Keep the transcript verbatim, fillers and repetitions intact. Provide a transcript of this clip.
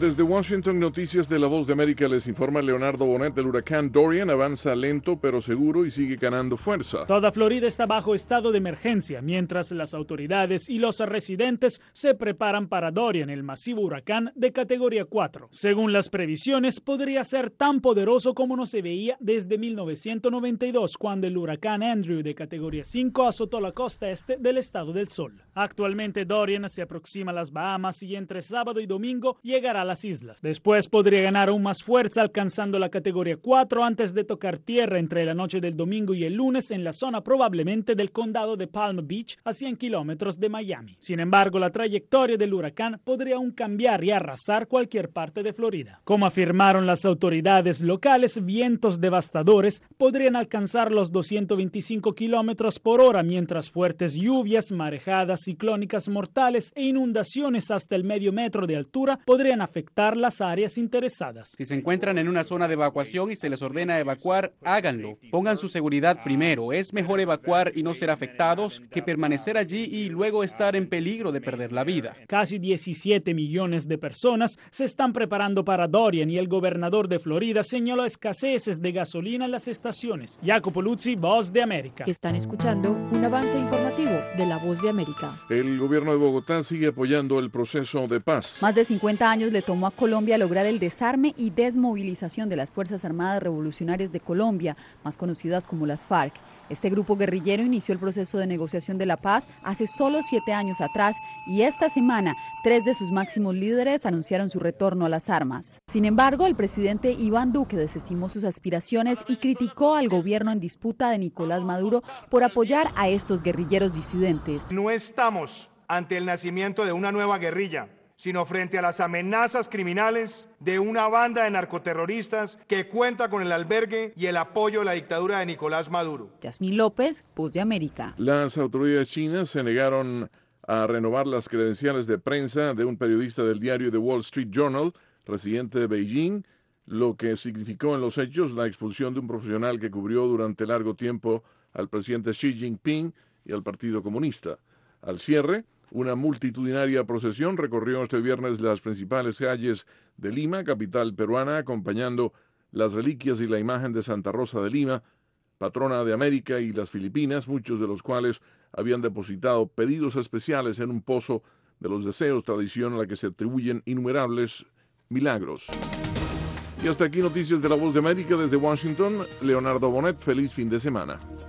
Desde Washington, Noticias de La Voz de América, les informa Leonardo Bonet. El huracán Dorian avanza lento pero seguro y sigue ganando fuerza. Toda Florida está bajo estado de emergencia, mientras las autoridades y los residentes se preparan para Dorian, el masivo huracán de categoría cuatro. Según las previsiones, podría ser tan poderoso como no se veía desde mil novecientos noventa y dos, cuando el huracán Andrew de categoría cinco azotó la costa este del estado del Sol. Actualmente Dorian se aproxima a las Bahamas y entre sábado y domingo llegará a las islas. Después podría ganar aún más fuerza, alcanzando la categoría cuatro antes de tocar tierra entre la noche del domingo y el lunes en la zona probablemente del condado de Palm Beach, a cien kilómetros de Miami. Sin embargo, la trayectoria del huracán podría aún cambiar y arrasar cualquier parte de Florida. Como afirmaron las autoridades locales, vientos devastadores podrían alcanzar los doscientos veinticinco kilómetros por hora, mientras fuertes lluvias, marejadas ciclónicas mortales e inundaciones hasta el medio metro de altura podrían afectar las áreas interesadas. Si se encuentran en una zona de evacuación y se les ordena evacuar, háganlo. Pongan su seguridad primero. Es mejor evacuar y no ser afectados que permanecer allí y luego estar en peligro de perder la vida. Casi diecisiete millones de personas se están preparando para Dorian y el gobernador de Florida señaló escaseces de gasolina en las estaciones. Jacopo Luzzi, Voz de América. Están escuchando un avance informativo de La Voz de América. El gobierno de Bogotá sigue apoyando el proceso de paz. Más de cincuenta años le tomó a Colombia lograr el desarme y desmovilización de las Fuerzas Armadas Revolucionarias de Colombia, más conocidas como las FARC. Este grupo guerrillero inició el proceso de negociación de la paz hace solo siete años atrás y esta semana tres de sus máximos líderes anunciaron su retorno a las armas. Sin embargo, el presidente Iván Duque desestimó sus aspiraciones y criticó al gobierno en disputa de Nicolás Maduro por apoyar a estos guerrilleros disidentes. No estamos ante el nacimiento de una nueva guerrilla, sino frente a las amenazas criminales de una banda de narcoterroristas que cuenta con el albergue y el apoyo de la dictadura de Nicolás Maduro. Yasmín López, Voz de América. Las autoridades chinas se negaron a renovar las credenciales de prensa de un periodista del diario The Wall Street Journal, residente de Beijing, lo que significó en los hechos la expulsión de un profesional que cubrió durante largo tiempo al presidente Xi Jinping y al Partido Comunista. Al cierre, una multitudinaria procesión recorrió este viernes las principales calles de Lima, capital peruana, acompañando las reliquias y la imagen de Santa Rosa de Lima, patrona de América y las Filipinas, muchos de los cuales habían depositado pedidos especiales en un pozo de los deseos, tradición a la que se atribuyen innumerables milagros. Y hasta aquí Noticias de La Voz de América desde Washington. Leonardo Bonet, feliz fin de semana.